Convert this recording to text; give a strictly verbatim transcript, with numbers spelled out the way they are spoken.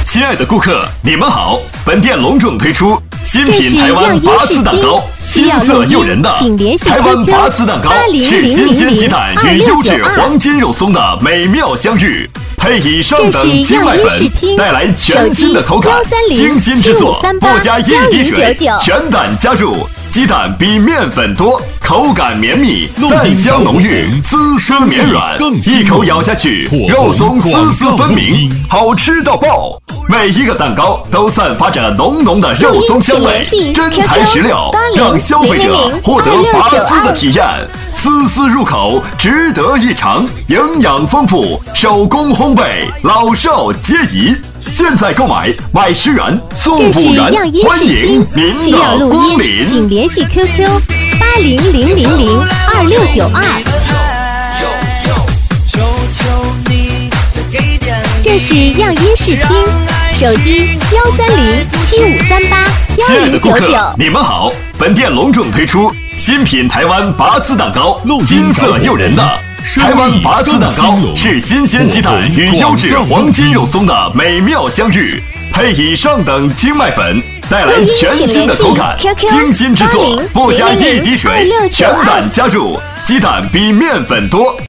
亲爱的顾客，你们好！本店隆重推出新品台湾拔丝蛋糕，金色诱人的台湾拔丝蛋糕是新鲜鸡蛋与优质黄金肉松的美妙相遇，配以上等精麦粉，带来全新的口感。精心制作，不加一滴水，全蛋加入。鸡蛋比面粉多，口感绵密，蛋香浓郁，丝丝绵软，一口咬下去，肉松丝丝分明，好吃到爆！每一个蛋糕都散发着浓浓的肉松香味，真材实料，让消费者获得拔丝的体验，丝丝入口，值得一尝，营养丰富，手工烘焙，老少皆宜。现在购买买十元送五元，欢迎您的光临。 请联系 Q Q 八零零零零二六九二。这是样音视听，手机幺三零七五三八幺零九九。 你们好，本店隆重推出新品台湾拔丝蛋糕，金色诱人的。台湾拔丝蛋糕是新鲜鸡蛋与优质黄金肉松的美妙相遇，配以上等精麦粉，带来全新的口感。精心制作，不加一滴水，全蛋加入，鸡蛋比面粉多。